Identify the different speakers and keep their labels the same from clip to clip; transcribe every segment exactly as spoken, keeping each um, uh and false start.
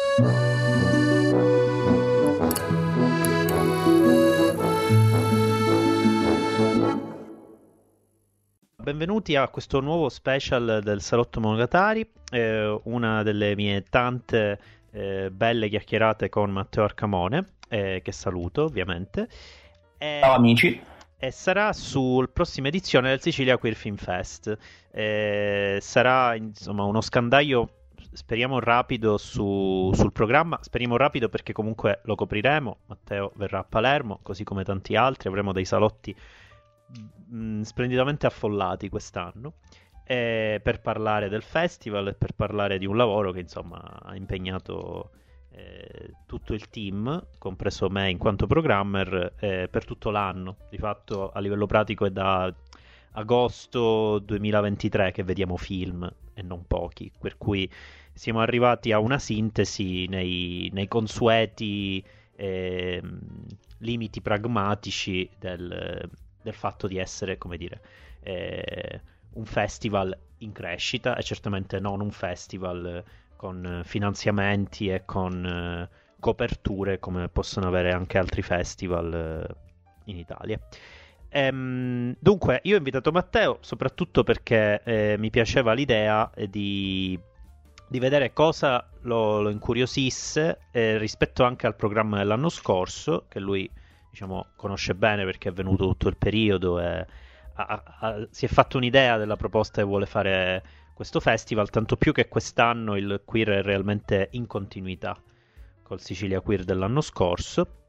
Speaker 1: Benvenuti a questo nuovo special del Salotto Monogatari, eh, una delle mie tante eh, belle chiacchierate con Matteo Arcamone, eh, che saluto ovviamente. E,
Speaker 2: Ciao amici.
Speaker 1: E sarà sul prossima edizione del Sicilia Queer Film Fest. Eh, sarà insomma uno scandaglio, speriamo rapido su, sul programma, speriamo rapido perché comunque lo copriremo. Matteo verrà a Palermo, così come tanti altri, avremo dei salotti mh, splendidamente affollati quest'anno, eh, per parlare del festival e per parlare di un lavoro che insomma ha impegnato eh, tutto il team, compreso me in quanto programmer, eh, per tutto l'anno. Di fatto a livello pratico è da agosto duemilaventitré che vediamo film e non pochi, per cui siamo arrivati a una sintesi nei, nei consueti eh, limiti pragmatici del, del fatto di essere, come dire, eh, un festival in crescita e certamente non un festival con finanziamenti e con eh, coperture come possono avere anche altri festival eh, in Italia. Ehm, dunque, io ho invitato Matteo soprattutto perché eh, mi piaceva l'idea di, di vedere cosa lo, lo incuriosisse eh, rispetto anche al programma dell'anno scorso, che lui diciamo conosce bene perché è venuto tutto il periodo e ha, ha, si è fatto un'idea della proposta che vuole fare questo festival, tanto più che quest'anno il queer è realmente in continuità col Sicilia Queer dell'anno scorso.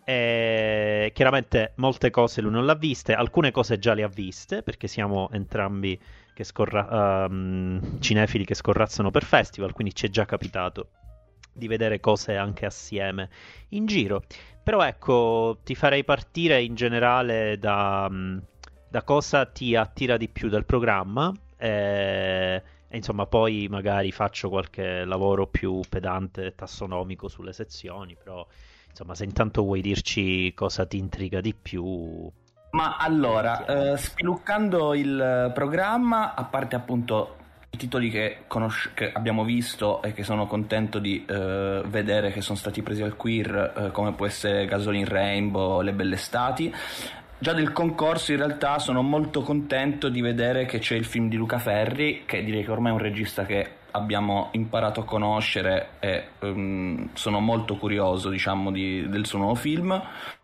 Speaker 1: E chiaramente molte cose lui non l'ha viste, alcune cose già le ha viste perché siamo entrambi che scorra- um, cinefili che scorrazzano per festival, quindi ci è già capitato di vedere cose anche assieme in giro. Però ecco, ti farei partire in generale da, da cosa ti attira di più del programma. E, e insomma poi magari faccio qualche lavoro più pedante tassonomico sulle sezioni, però insomma se intanto vuoi dirci cosa ti intriga di più.
Speaker 2: Ma allora, eh, spiluccando il programma, a parte appunto i titoli che, conosci- che abbiamo visto e che sono contento di eh, vedere che sono stati presi al queer, eh, come può essere Gasoline Rainbow, Le Belle Estati. Già del concorso in realtà sono molto contento di vedere che c'è il film di Luca Ferri, che direi che ormai è un regista che abbiamo imparato a conoscere e um, sono molto curioso, diciamo, di, del suo nuovo film.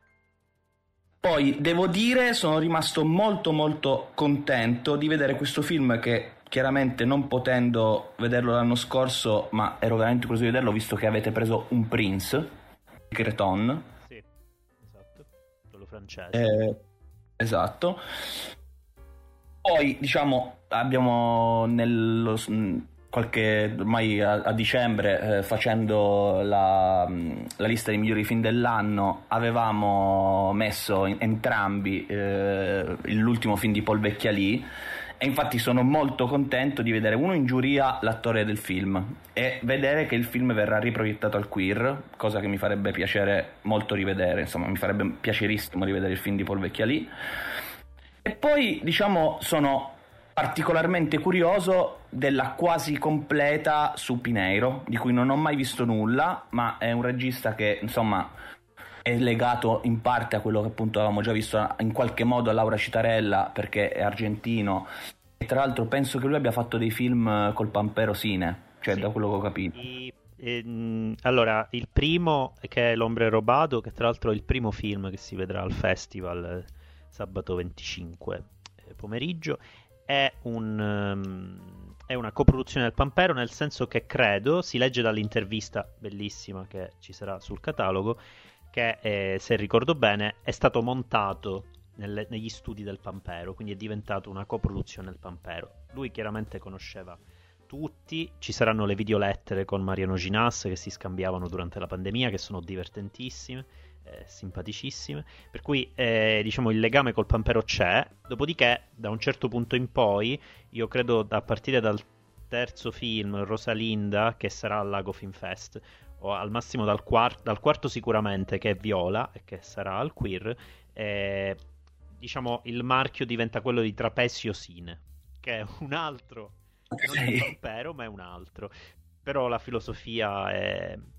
Speaker 2: Poi devo dire sono rimasto molto molto contento di vedere questo film che chiaramente non potendo vederlo l'anno scorso, ma ero veramente curioso di vederlo visto che avete preso un Prince, Creton.
Speaker 1: Sì, esatto, quello francese.
Speaker 2: Eh, esatto. Poi diciamo abbiamo nello qualche ormai a, a dicembre eh, facendo la, la lista dei migliori film dell'anno avevamo messo in, entrambi eh, l'ultimo film di Paul Vecchialì e infatti sono molto contento di vedere uno in giuria l'attore del film e vedere che il film verrà riproiettato al queer, cosa che mi farebbe piacere molto rivedere, insomma mi farebbe piacerissimo rivedere il film di Paul Vecchialì. E poi diciamo sono particolarmente curioso della quasi completa su Pineiro, di cui non ho mai visto nulla, ma è un regista che insomma è legato in parte a quello che appunto avevamo già visto in qualche modo a Laura Citarella perché è argentino e tra l'altro penso che lui abbia fatto dei film col Pampero Sine, cioè sì, da quello che ho capito.
Speaker 1: I, ehm, allora, il primo che è L'Ombre Robado, che tra l'altro è il primo film che si vedrà al festival eh, sabato venticinque eh, pomeriggio, è un um, è una coproduzione del Pampero, nel senso che credo, si legge dall'intervista bellissima che ci sarà sul catalogo, che eh, se ricordo bene è stato montato nelle, negli studi del Pampero, quindi è diventato una coproduzione del Pampero. Lui chiaramente conosceva tutti, ci saranno le videolettere con Mariano Ginas che si scambiavano durante la pandemia, che sono divertentissime, eh, simpaticissime, per cui eh, diciamo il legame col Pampero c'è. Dopodiché da un certo punto in poi, io credo a partire dal terzo film, Rosalinda, che sarà al Lago Film Fest, o al massimo dal, quart- dal quarto sicuramente, che è Viola e che sarà al queer, eh, diciamo il marchio diventa quello di Trapezio Cine, che è un altro, non è un Pampero ma è un altro, però la filosofia è,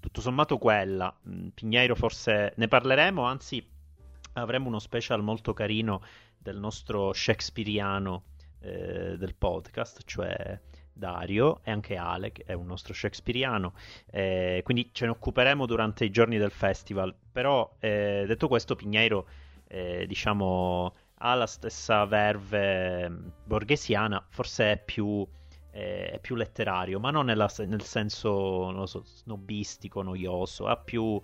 Speaker 1: tutto sommato quella. Piñeiro forse ne parleremo, anzi avremo uno special molto carino del nostro shakespeariano eh, del podcast, cioè Dario, e anche Ale, che è un nostro shakespeariano, eh, quindi ce ne occuperemo durante i giorni del festival. Però eh, detto questo, Piñeiro eh, diciamo ha la stessa verve borghesiana, forse è più, eh, è più letterario, ma non nella, nel senso, non lo so, snobistico, noioso, ha più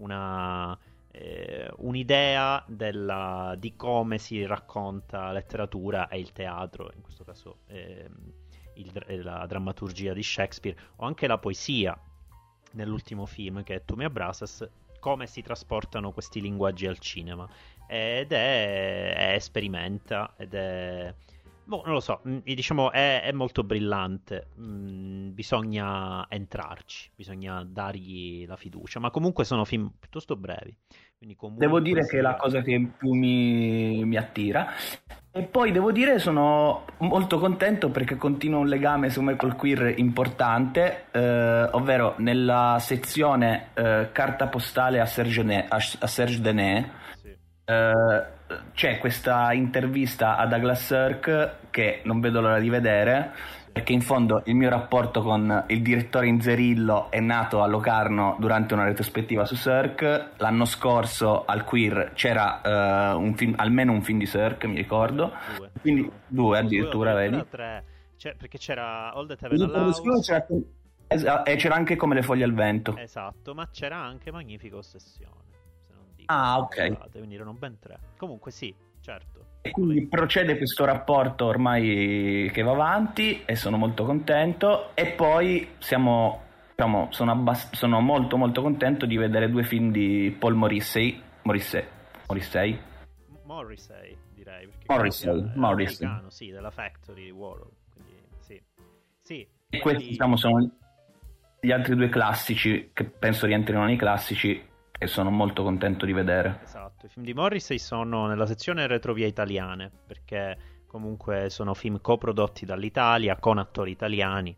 Speaker 1: una eh, un'idea della, di come si racconta la letteratura e il teatro, in questo caso eh, il, la drammaturgia di Shakespeare, o anche la poesia nell'ultimo film che è Tu mi abbracas, come si trasportano questi linguaggi al cinema. Ed è, è sperimenta ed è boh, non lo so, mh, diciamo è, è molto brillante. Mh, bisogna entrarci, bisogna dargli la fiducia, ma comunque sono film piuttosto brevi, quindi comunque
Speaker 2: Devo dire che è la
Speaker 1: sia...
Speaker 2: cosa che più mi, mi attira. E poi devo dire sono molto contento perché continua un legame su me col queer importante, eh, ovvero nella sezione eh, carta postale a Serge, Ne- a, a Serge Denet.
Speaker 1: Sì.
Speaker 2: Eh, c'è questa intervista a Douglas Sirk che non vedo l'ora di vedere, perché in fondo il mio rapporto con il direttore Inzerillo è nato a Locarno durante una retrospettiva su Sirk. L'anno scorso al Queer c'era eh, un film, almeno un film di Sirk, mi ricordo.
Speaker 1: Due.
Speaker 2: Quindi due addirittura,
Speaker 1: Due,
Speaker 2: vedi?
Speaker 1: addirittura tre. C'è- perché c'era All That Heaven
Speaker 2: Quello sicuro
Speaker 1: Allows,
Speaker 2: c'era, es- e c'era anche Come le foglie al vento.
Speaker 1: esatto, ma c'era anche Magnifica Ossessione, se non dico
Speaker 2: Ah, ok.
Speaker 1: cavolate, quindi erano ben tre. Comunque sì, certo.
Speaker 2: E quindi procede questo rapporto ormai che va avanti e sono molto contento. E poi siamo, diciamo, sono, abbast- sono molto molto contento di vedere due film di Paul Morrissey. Morrissey. Morrissey.
Speaker 1: Morrissey, direi, perché
Speaker 2: Morrissey,
Speaker 1: comunque è
Speaker 2: Morrissey.
Speaker 1: americano, sì, della Factory di Warhol, quindi sì. Sì,
Speaker 2: E questi,
Speaker 1: quindi
Speaker 2: diciamo, sono gli altri due classici che penso rientrino nei classici e sono molto contento di vedere.
Speaker 1: esatto, i film di Morrissey sono nella sezione retrovie italiane, perché comunque sono film coprodotti dall'Italia con attori italiani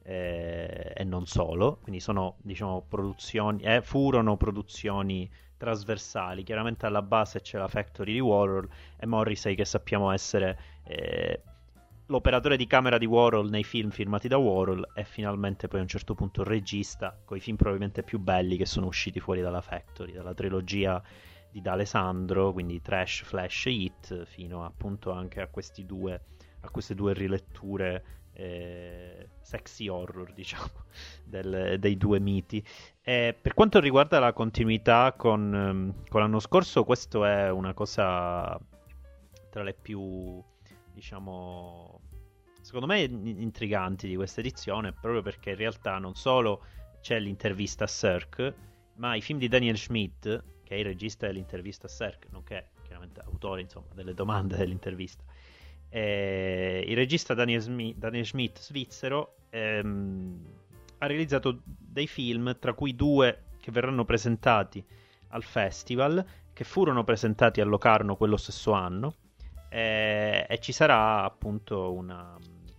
Speaker 1: eh, e non solo, quindi sono, diciamo, produzioni, eh, furono produzioni trasversali. Chiaramente alla base c'è la Factory di Warhol e Morrissey, che sappiamo essere eh, l'operatore di camera di Warhol nei film firmati da Warhol, e finalmente poi a un certo punto il regista, con i film probabilmente più belli che sono usciti fuori dalla Factory, dalla trilogia di D'Alessandro, quindi Trash, Flash e Hit, fino appunto anche a questi due, a queste due riletture eh, sexy horror, diciamo, del, dei due miti. E per quanto riguarda la continuità con, ehm, con l'anno scorso, questo è una cosa tra le più, diciamo, secondo me intriganti di questa edizione, proprio perché in realtà non solo c'è l'intervista a Sirk, ma i film di Daniel Schmidt, che è il regista dell'intervista a Sirk, nonché chiaramente autore, insomma, delle domande dell'intervista. Eh, il regista Daniel Schmidt, Daniel Schmidt svizzero, ehm, ha realizzato dei film, tra cui due che verranno presentati al festival, che furono presentati a Locarno quello stesso anno, eh, e ci sarà appunto una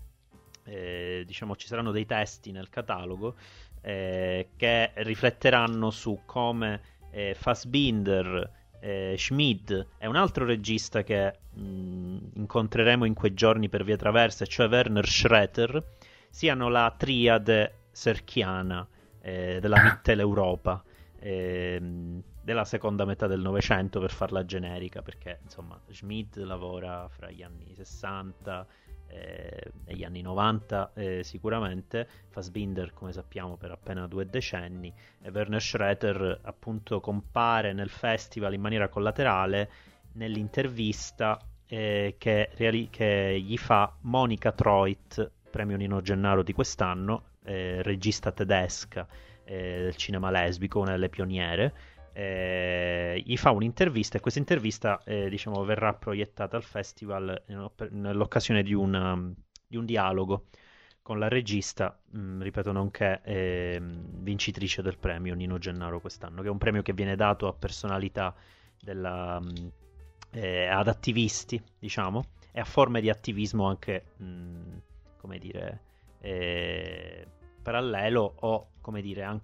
Speaker 1: eh, diciamo ci saranno dei testi nel catalogo eh, che rifletteranno su come eh, Fassbinder, eh, Schmid e un altro regista che mh, incontreremo in quei giorni per vie traverse, cioè Werner Schroeter, siano la triade serchiana eh, della Mitteleuropa, ehm, della seconda metà del Novecento, per farla generica, perché insomma Schmid lavora fra gli anni sessanta eh, e gli anni novanta eh, sicuramente, Fassbinder come sappiamo per appena due decenni, e Werner Schroeter appunto compare nel festival in maniera collaterale nell'intervista eh, che, reali- che gli fa Monica Troit, premio Nino Gennaro di quest'anno, eh, regista tedesca eh, del cinema lesbico, una delle pioniere. Eh, gli fa un'intervista, e questa intervista eh, diciamo verrà proiettata al festival in, nell'occasione di, una, di un dialogo con la regista, mh, ripeto, nonché eh, vincitrice del premio Nino Gennaro quest'anno, che è un premio che viene dato a personalità della, mh, eh, ad attivisti, diciamo, e a forme di attivismo anche mh, come dire eh, parallelo, o come dire anche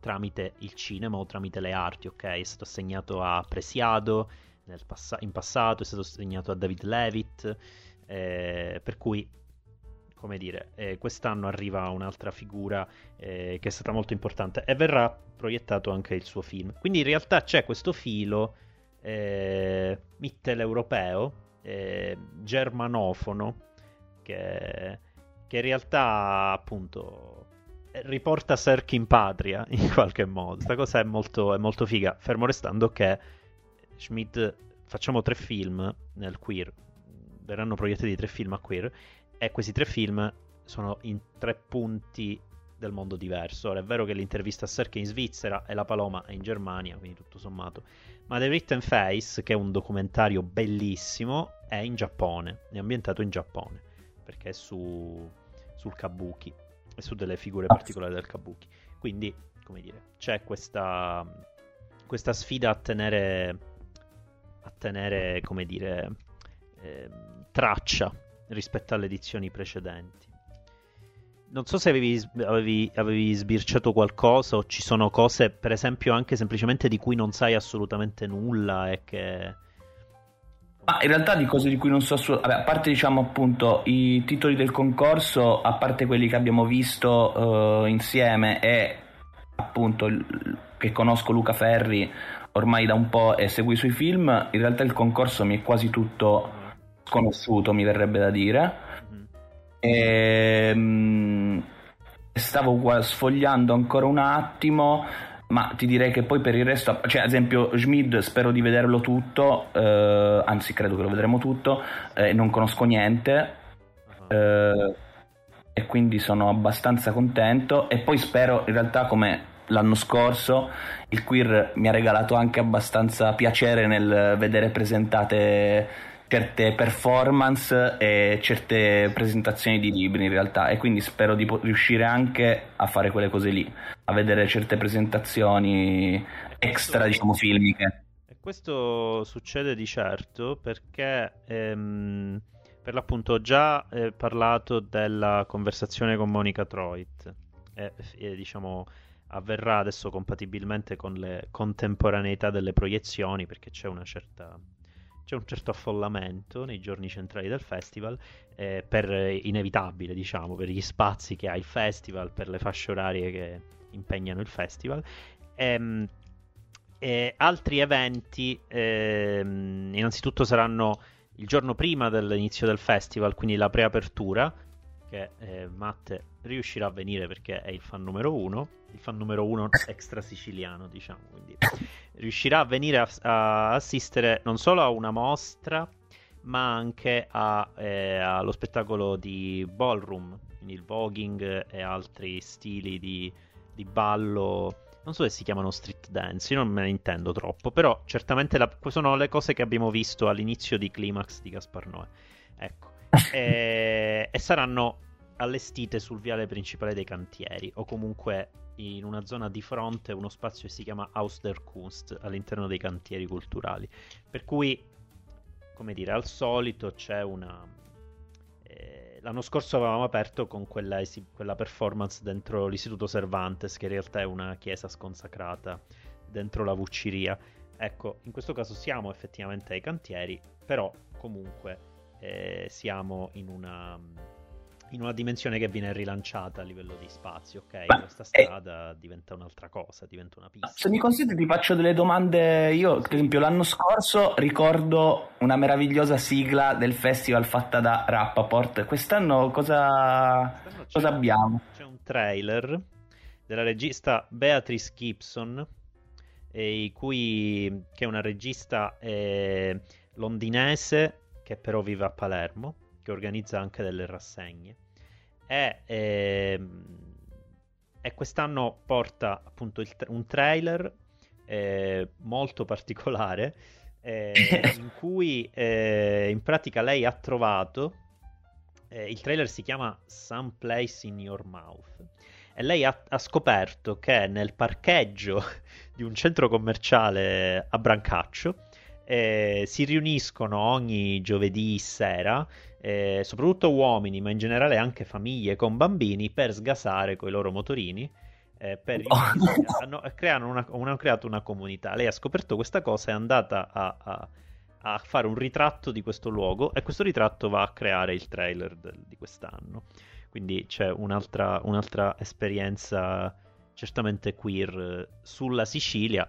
Speaker 1: tramite il cinema o tramite le arti, ok? È stato assegnato a Preciado nel pass- in passato, è stato assegnato a David Levitt, eh, per cui, come dire, eh, quest'anno arriva un'altra figura eh, che è stata molto importante e verrà proiettato anche il suo film. Quindi in realtà c'è questo filo eh, mitteleuropeo, eh, germanofono, che, che in realtà appunto riporta Serkis in patria in qualche modo. Questa cosa è molto, è molto figa, fermo restando che Schmid, facciamo tre film nel queer, verranno proiettati tre film a queer, e questi tre film sono in tre punti del mondo diverso. Ora è vero che l'intervista a Serkis è in Svizzera e La Paloma è in Germania, quindi tutto sommato, ma The Written Face, che è un documentario bellissimo, è in Giappone, è ambientato in Giappone, perché è su, sul kabuki e su delle figure particolari del kabuki. Quindi, come dire, c'è questa, questa sfida a tenere, a tenere, come dire, eh, traccia rispetto alle edizioni precedenti. Non so se avevi, avevi, avevi sbirciato qualcosa o ci sono cose, per esempio, anche semplicemente di cui non sai assolutamente nulla e che...
Speaker 2: Ma in realtà di cose di cui non so assolutamente... A parte, diciamo, appunto, i titoli del concorso, a parte quelli che abbiamo visto uh, insieme e appunto il, che conosco Luca Ferri ormai da un po' e segui i suoi film, in realtà il concorso mi è quasi tutto sconosciuto, mi verrebbe da dire. E, mh, stavo qua sfogliando ancora un attimo, ma ti direi che poi per il resto, cioè ad esempio Schmid spero di vederlo tutto, eh, anzi credo che lo vedremo tutto, eh, non conosco niente, eh, e quindi sono abbastanza contento. E poi spero, in realtà, come l'anno scorso, il queer mi ha regalato anche abbastanza piacere nel vedere presentate certe performance e certe presentazioni di libri, in realtà, e quindi spero di po- riuscire anche a fare quelle cose lì, a vedere certe presentazioni extra, diciamo, filmiche.
Speaker 1: E questo succede di certo perché ehm, per l'appunto ho già eh, parlato della conversazione con Monica Troit e, e diciamo avverrà adesso compatibilmente con le contemporaneità delle proiezioni, perché c'è una certa c'è un certo affollamento nei giorni centrali del festival, eh, per inevitabile, diciamo, per gli spazi che ha il festival, per le fasce orarie che impegnano il festival. Ehm, e altri eventi, ehm, innanzitutto saranno il giorno prima dell'inizio del festival, quindi la preapertura, che eh, Matte riuscirà a venire perché è il fan numero uno, il fan numero uno extra siciliano, diciamo, quindi riuscirà a venire a, a assistere non solo a una mostra, ma anche a, eh, allo spettacolo di ballroom, quindi il voguing e altri stili di, di ballo. Non so se si chiamano street dance, io non me ne intendo troppo, però certamente la, sono le cose che abbiamo visto all'inizio di Climax di Gaspar Noè. Ecco. E, e saranno allestite sul viale principale dei cantieri, o comunque in una zona di fronte, uno spazio che si chiama Haus der Kunst all'interno dei cantieri culturali, per cui, come dire, al solito c'è una eh, l'anno scorso avevamo aperto con quella, esib- quella performance dentro l'Istituto Cervantes, che in realtà è una chiesa sconsacrata dentro la Vucciria. Ecco, in questo caso siamo effettivamente ai cantieri, però comunque eh, siamo in una in una dimensione che viene rilanciata a livello di spazio, ok?
Speaker 2: Ma,
Speaker 1: questa strada eh, diventa un'altra cosa, diventa una pista.
Speaker 2: Se mi consenti ti faccio delle domande. Io, per esempio, l'anno scorso ricordo una meravigliosa sigla del festival fatta da Rappaport. Quest'anno cosa,
Speaker 1: Quest'anno
Speaker 2: cosa abbiamo?
Speaker 1: C'è un trailer della regista Beatrice Gibson, eh, cui, che è una regista eh, londinese che però vive a Palermo, che organizza anche delle rassegne, e, ehm, e quest'anno porta appunto il, un trailer eh, molto particolare, eh, in cui eh, in pratica lei ha trovato, eh, il trailer si chiama Some Place in Your Mouth, e lei ha, ha scoperto che nel parcheggio di un centro commerciale a Brancaccio eh, si riuniscono ogni giovedì sera Eh, soprattutto uomini, ma in generale anche famiglie con bambini, per sgasare coi loro motorini eh, per riunirsi, hanno, creano una, hanno creato una comunità. Lei ha scoperto questa cosa, è andata a, a, a fare un ritratto di questo luogo e questo ritratto va a creare il trailer del- di quest'anno. Quindi c'è un'altra, un'altra esperienza certamente queer eh, sulla Sicilia,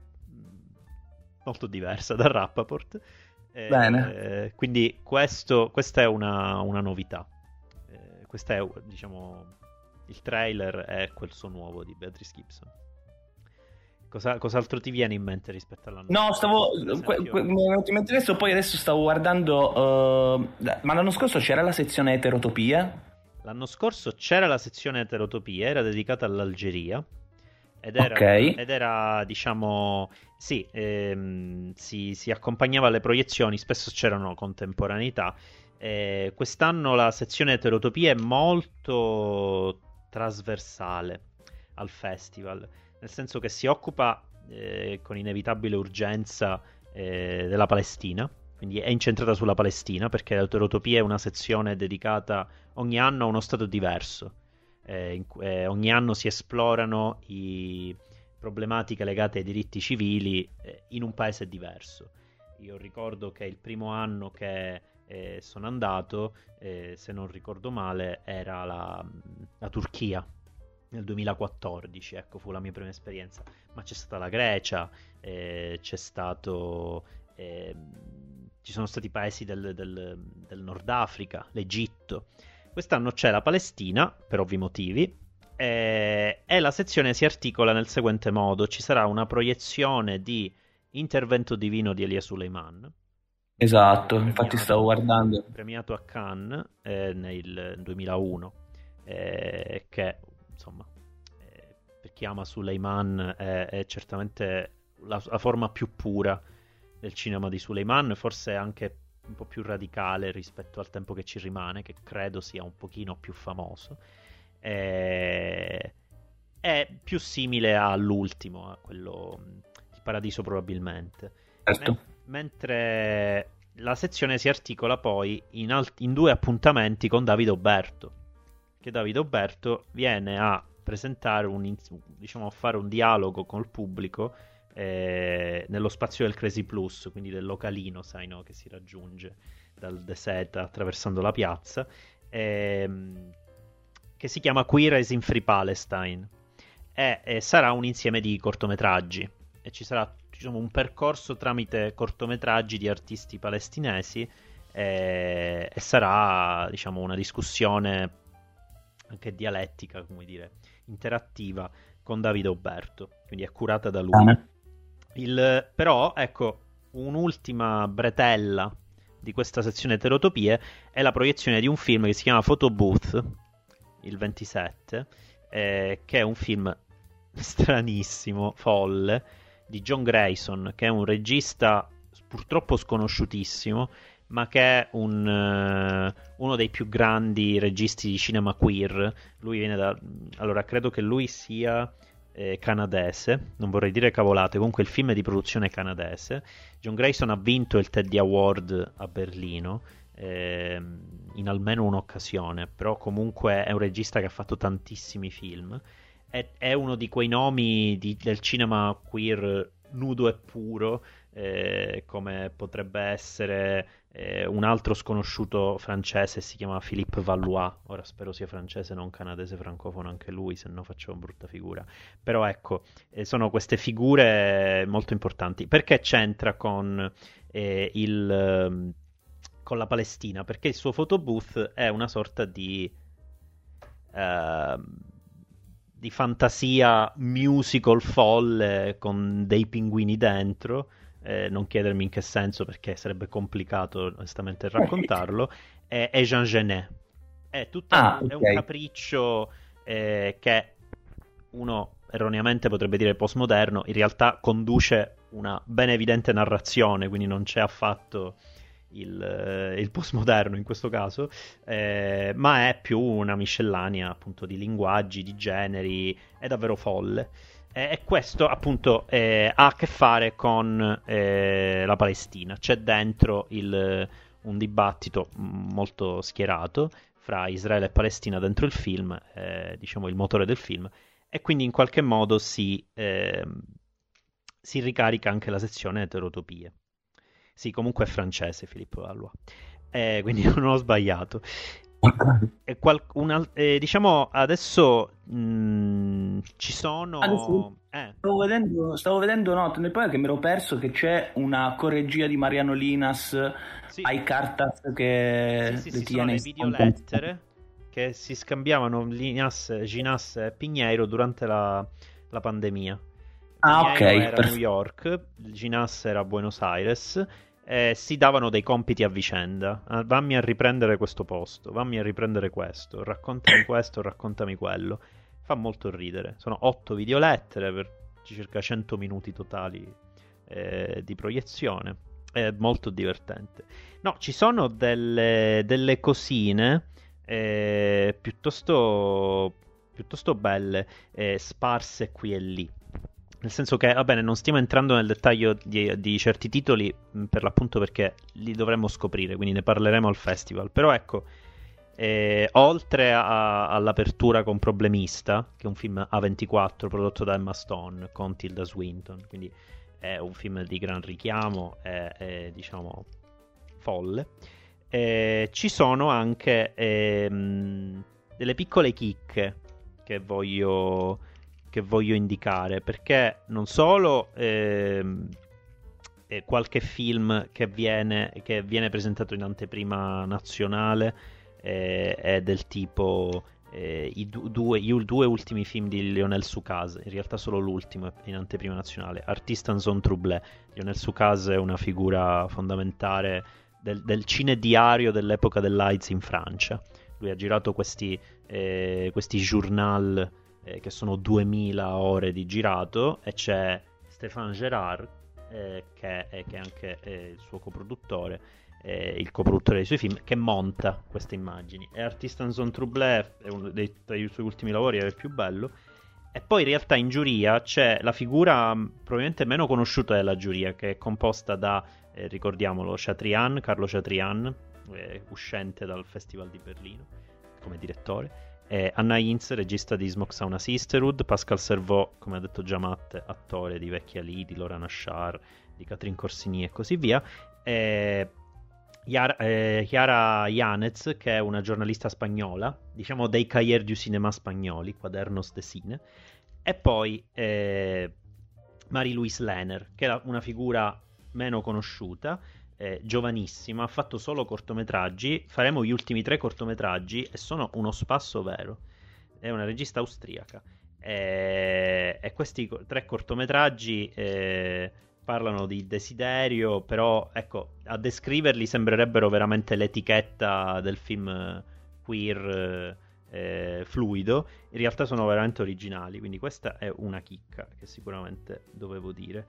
Speaker 1: molto diversa da Rappaport.
Speaker 2: Bene.
Speaker 1: Eh, quindi questo, questa è una, una novità. Eh, questo è, diciamo, il trailer è quel suo nuovo di Beatrice Gibson. Cosa, cos'altro ti viene in mente rispetto all'anno
Speaker 2: No,
Speaker 1: scorso?
Speaker 2: stavo.
Speaker 1: Per
Speaker 2: que- que-
Speaker 1: esempio,
Speaker 2: mi è venuto in mente adesso, poi adesso stavo guardando. eh, ma l'anno scorso c'era la sezione eterotopie?
Speaker 1: l'anno scorso c'era la sezione eterotopia, era dedicata all'Algeria. Ed
Speaker 2: Ok.
Speaker 1: era, ed era, diciamo, sì, ehm, si, si accompagnava alle proiezioni, spesso c'erano contemporaneità. Eh, quest'anno la sezione eterotopia è molto trasversale al festival, nel senso che si occupa eh, con inevitabile urgenza eh, della Palestina, quindi è incentrata sulla Palestina perché l'eterotopia è una sezione dedicata ogni anno a uno stato diverso. Eh, in cu- eh, ogni anno si esplorano i problematiche legate ai diritti civili eh, in un paese diverso. Io ricordo che il primo anno che eh, sono andato, eh, se non ricordo male, era la, la Turchia nel duemilaquattordici, ecco, fu la mia prima esperienza. Ma c'è stata la Grecia, eh, c'è stato, ehm, ci sono stati paesi del, del, del Nord Africa, l'Egitto. Quest'anno c'è la Palestina, per ovvi motivi, e, e la sezione si articola nel seguente modo. Ci sarà una proiezione di Intervento divino di Elia Suleiman, un film
Speaker 2: Esatto, infatti stavo
Speaker 1: premiato,
Speaker 2: guardando.
Speaker 1: premiato a Cannes eh, nel duemilauno, eh, che insomma, eh, per chi ama Suleiman è, è certamente la, la forma più pura del cinema di Suleiman, forse anche un po' più radicale rispetto al tempo che ci rimane, che credo sia un pochino più famoso. Eh, è più simile all'ultimo, a quello Il Paradiso probabilmente.
Speaker 2: Certo.
Speaker 1: Men- mentre la sezione si articola poi in, alt- in due appuntamenti con Davide Oberto, che Davide Oberto viene a presentare un, in- diciamo, a fare un dialogo col pubblico eh, nello spazio del Crazy Plus, quindi del localino, sai, no, che si raggiunge dal De Seta attraversando la piazza, ehm, che si chiama Queer as in Free Palestine. E, e sarà un insieme di cortometraggi e ci sarà, diciamo, un percorso tramite cortometraggi di artisti palestinesi e, e sarà, diciamo, una discussione anche dialettica, come dire, interattiva con Davide Oberto, quindi è curata da lui.
Speaker 2: Bene.
Speaker 1: Il, però, ecco, un'ultima bretella di questa sezione Eterotopie è la proiezione di un film che si chiama Photo Booth, il ventisette, eh, che è un film stranissimo, folle, di John Grayson, che è un regista purtroppo sconosciutissimo, ma che è un, eh, uno dei più grandi registi di cinema queer. Lui viene da... Allora, credo che lui sia eh, canadese, non vorrei dire cavolate, comunque il film è di produzione canadese. John Grayson ha vinto il Teddy Award a Berlino, eh, in almeno un'occasione, però comunque è un regista che ha fatto tantissimi film. È, è uno di quei nomi di- del cinema queer nudo e puro, eh, come potrebbe essere eh, un altro sconosciuto francese, si chiama Philippe Valois. Ora spero sia francese, non canadese francofono anche lui, se no faccio brutta figura. Però ecco, eh, sono queste figure molto importanti. Perché c'entra con eh, il, ehm, con la Palestina? Perché il suo photobooth è una sorta di ehm, di fantasia musical folle con dei pinguini dentro. Eh, non chiedermi in che senso perché sarebbe complicato onestamente raccontarlo. È, è Jean Genet. È, tutta,
Speaker 2: Ah,
Speaker 1: è un
Speaker 2: ok.
Speaker 1: capriccio eh, che uno erroneamente potrebbe dire postmoderno, in realtà conduce una ben evidente narrazione, quindi non c'è affatto il, eh, il postmoderno in questo caso, eh, ma è più una miscellanea appunto di linguaggi, di generi, è davvero folle. E, e questo appunto eh, ha a che fare con eh, la Palestina. C'è dentro il, un dibattito molto schierato fra Israele e Palestina dentro il film, eh, diciamo il motore del film, e quindi in qualche modo si, ehm, si ricarica anche la sezione eterotopie. Sì, comunque è francese Filippo Lalois, eh, quindi non ho sbagliato. E qual- una- eh, diciamo adesso mh, ci
Speaker 2: Adesso
Speaker 1: sono... Eh,
Speaker 2: stavo vedendo, stavo vedendo no, nel poi che mi ero perso che c'è una corregia di Mariano Linas
Speaker 1: sì,
Speaker 2: ai Cartas
Speaker 1: sì,
Speaker 2: che
Speaker 1: sì,
Speaker 2: le
Speaker 1: sì, sono
Speaker 2: tiene
Speaker 1: le
Speaker 2: in stampa.
Speaker 1: videolettere che si scambiavano Linas, Ginas e Pinheiro durante la, la pandemia.
Speaker 2: Ah, ok,
Speaker 1: Pinheiro era a New
Speaker 2: perfetto.
Speaker 1: York, Ginas era a Buenos Aires e si davano dei compiti a vicenda. Ah, vammi a riprendere questo posto, vammi a riprendere questo, raccontami questo, raccontami quello. Fa molto ridere. Sono otto videolettere per circa cento minuti totali eh, di proiezione. È molto divertente. No, ci sono delle, delle cosine eh, piuttosto, piuttosto belle, eh, sparse qui e lì. Nel senso che, va bene, non stiamo entrando nel dettaglio di, di certi titoli, mh, per l'appunto perché li dovremmo scoprire, quindi ne parleremo al festival. Però ecco, eh, oltre a- all'apertura con Problemista, che è un film A ventiquattro prodotto da Emma Stone con Tilda Swinton, quindi è un film di gran richiamo, è, è, diciamo folle. Eh, ci sono anche ehm, delle piccole chicche che voglio, che voglio indicare, perché non solo ehm, eh, qualche film che viene, che viene presentato in anteprima nazionale eh, è del tipo eh, i du- due, gli ul- due ultimi film di Lionel Sucase, in realtà solo l'ultimo è in anteprima nazionale, Artist Son Troublé. Lionel Sucase è una figura fondamentale del, del cinediario dell'epoca dell'AIDS in Francia. Lui ha girato questi, eh, questi journal eh, che sono duemila ore di girato, e c'è Stéphane Gérard eh, che, è, che è anche eh, il suo coproduttore, eh, il coproduttore dei suoi film, che monta queste immagini. E Artist Son Troublé è uno dei, dei suoi ultimi lavori, è il più bello. E poi in realtà in giuria c'è la figura mh, probabilmente meno conosciuta della giuria, che è composta da, eh, ricordiamolo, Chatrian, Carlo Chatrian, eh, uscente dal Festival di Berlino come direttore, eh, Anna Hinz, regista di Smoke Sauna Sisterhood, Pascal Servaux, come ha detto già Matt, attore di Vecchia Lì, di Lorana Shar, di Catherine Corsini e così via, eh, Chiara, eh, Chiara Yanez, che è una giornalista spagnola, diciamo dei Cahiers du Cinéma spagnoli, Quadernos de Cine, e poi eh, Marie-Louise Lehner, che è una figura meno conosciuta, eh, giovanissima, ha fatto solo cortometraggi, faremo gli ultimi tre cortometraggi e sono uno spasso vero, è una regista austriaca. E, e questi co- tre cortometraggi eh, parlano di desiderio, però ecco, a descriverli sembrerebbero veramente l'etichetta del film eh, queer eh, fluido. In realtà sono veramente originali, quindi questa è una chicca che sicuramente dovevo dire.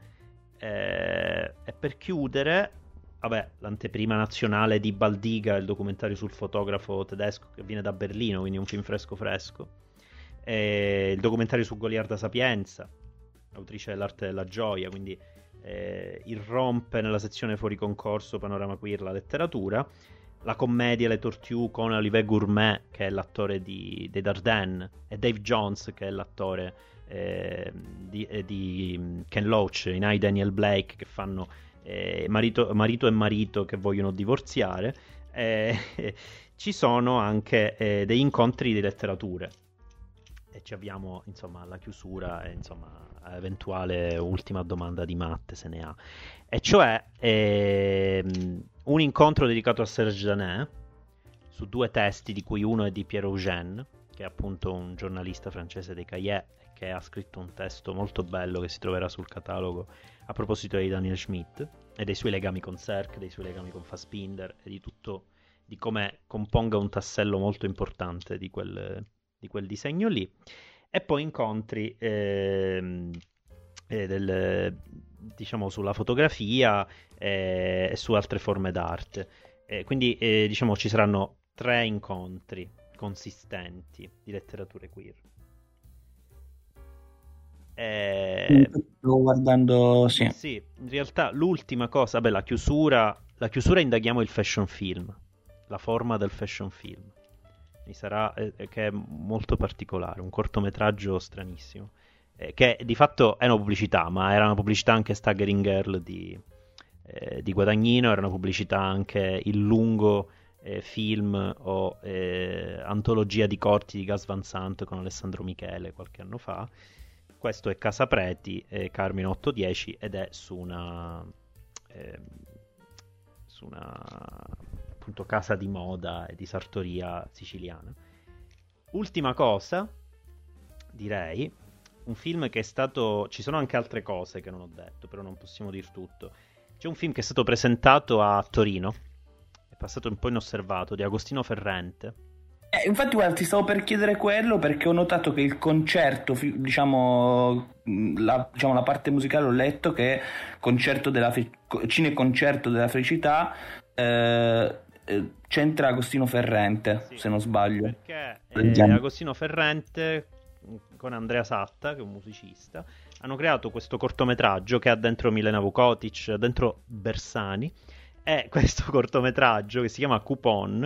Speaker 1: Eh, e per chiudere, vabbè, l'anteprima nazionale di Baldiga, il documentario sul fotografo tedesco che viene da Berlino, quindi un film fresco fresco. E il documentario su Goliarda Sapienza, autrice dell'arte della gioia, quindi eh, irrompe nella sezione fuori concorso Panorama Queer la letteratura. La commedia Le Tortue con Olivier Gourmet, che è l'attore di, dei Dardenne, e Dave Jones, che è l'attore eh, di, eh, di Ken Loach in I, Daniel Blake, che fanno eh, marito, marito e marito che vogliono divorziare. Eh, ci sono anche eh, degli incontri di letterature. E ci abbiamo insomma alla chiusura e insomma a eventuale ultima domanda di Matte se ne ha, e cioè ehm, un incontro dedicato a Serge Danet su due testi, di cui uno è di Pierre Eugène, che è appunto un giornalista francese dei Cahiers, che ha scritto un testo molto bello che si troverà sul catalogo a proposito di Daniel Schmidt e dei suoi legami con Serge, dei suoi legami con Fassbinder e di tutto, di come componga un tassello molto importante di quel, di quel disegno lì. E poi incontri ehm, eh, del, diciamo sulla fotografia eh, e su altre forme d'arte. Eh, quindi eh, diciamo ci saranno tre incontri consistenti di letterature queer. Eh,
Speaker 2: Stavo guardando, sì.
Speaker 1: sì, in realtà l'ultima cosa, beh, la chiusura, la chiusura indaghiamo il fashion film, la forma del fashion film. mi sarà, eh, che è molto particolare, un cortometraggio stranissimo, eh, che di fatto è una pubblicità, ma era una pubblicità anche Staggering Girl di, eh, di Guadagnino, era una pubblicità anche il lungo eh, film o eh, antologia di corti di Gas Van Sant con Alessandro Michele qualche anno fa. Questo è Casa Preti, eh, Carmine otto dieci, ed è su una, eh, su una appunto casa di moda e di sartoria siciliana. Ultima cosa, direi, un film che è stato... Ci sono anche altre cose che non ho detto, però non possiamo dir tutto. C'è un film che è stato presentato a Torino, è passato un po' inosservato, di Agostino Ferrente.
Speaker 2: Eh, infatti, guarda, ti stavo per chiedere quello perché ho notato che il concerto, fi- diciamo la, diciamo, la parte musicale, ho letto che concerto della fe- co- cineconcerto della felicità, eh, eh, c'entra Agostino Ferrente,
Speaker 1: Sì,
Speaker 2: se non sbaglio.
Speaker 1: perché eh,
Speaker 2: Leggiamo.
Speaker 1: Agostino Ferrente con Andrea Satta, che è un musicista, hanno creato questo cortometraggio che ha dentro Milena Vukotic, ha dentro Bersani, e questo cortometraggio che si chiama Coupon,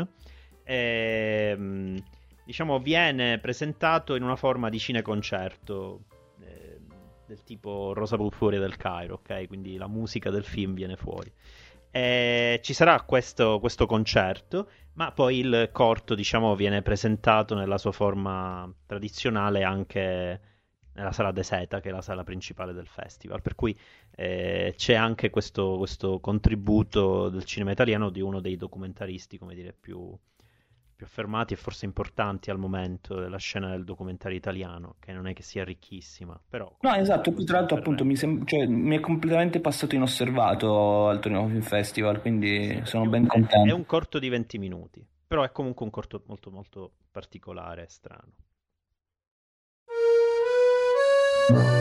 Speaker 1: ehm, diciamo, viene presentato in una forma di cineconcerto, eh, del tipo Rosa Purpurea del Cairo, ok? Quindi la musica del film viene fuori. E ci sarà questo, questo concerto, ma poi il corto, diciamo, viene presentato nella sua forma tradizionale anche nella sala De Seta, che è la sala principale del festival. Per cui eh, c'è anche questo, questo contributo del cinema italiano di uno dei documentaristi, come dire, più, più affermati e forse importanti al momento della scena del documentario italiano, che non è che sia ricchissima, però
Speaker 2: No,
Speaker 1: comunque
Speaker 2: esatto, poi tra
Speaker 1: Agostino
Speaker 2: l'altro appunto mi,
Speaker 1: Ferrente.
Speaker 2: sem- cioè, mi è completamente passato inosservato al Torino Film Festival,
Speaker 1: Sì,
Speaker 2: quindi
Speaker 1: perché
Speaker 2: sono
Speaker 1: è un,
Speaker 2: ben
Speaker 1: è- è
Speaker 2: contento.
Speaker 1: un corto di venti minuti, però è comunque un corto molto molto particolare e strano.